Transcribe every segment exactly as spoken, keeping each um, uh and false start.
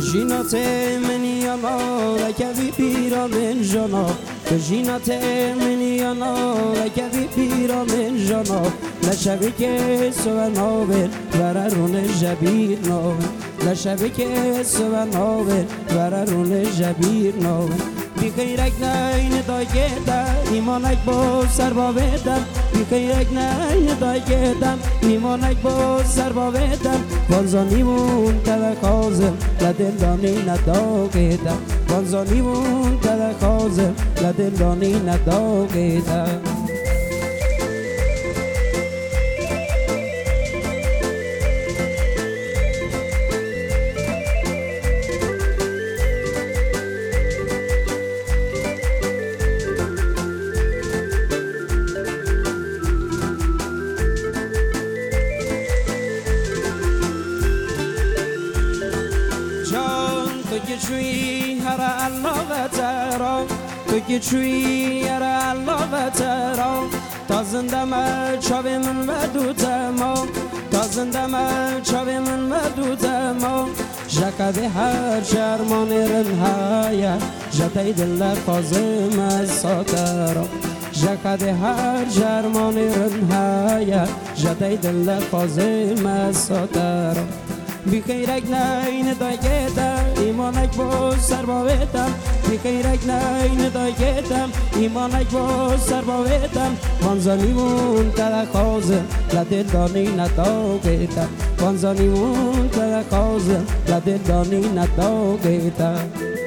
بجینات منی انا رکبی پیرا من جانا بجینات منی انا رکبی پیرا من جانا لشبی که سو ناول وررون جبیر ناول لشبی که سو ناول وررون جبیر ناول بی خیرک نین دایگدم ایمانک با سر با بدم بی خیرک نین دایگدم ایمانک با سر با بدم وانزانیمون تل خازم لدل دانی نداگدم وانزانیمون تل خازم لدل دانی نداگدم تو که چوی هر الله و ترام تو که چوی هر الله و ترام تا زنده من چاو من و دو تمام تا زنده من چاو من و دو تمام جکد هر شرمان رنهای جتای دل فازم از ساترام جکد هر شرمان رنهای جتای دل فازم از ساترام بی خیرک نین دایگدم ایمانک با سر باویدم بی خیرک نین دایگدم ایمانک با سر باویدم وانزانیمون تل خازم لدل دانی نداگدم وانزانیمون تل خازم لدل دانی نداگدم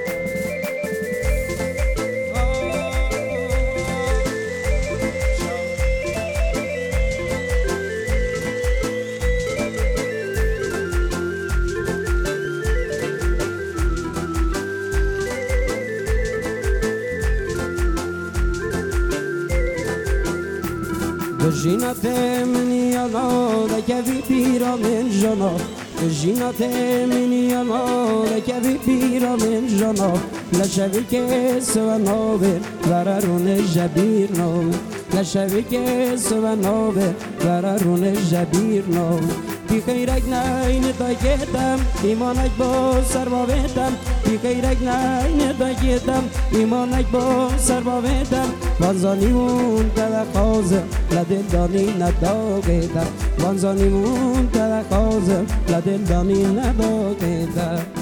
بجینات منی انا رکبی پیرا من جانا بجینات منی انا رکبی پیرا من جانا لشبی که سو ناول وررون جبیر ناول لشبی که سو ناول وررون جبیر ناول بی خیرک نین دایگدم ایمانک با سر باویدم بی خیرک نین دایگدم ایمانک با سر باویدم وانزانیمون تل خازم لدل دانی نداگدم وانزانیمون تل خازم لدل دانی نداگدم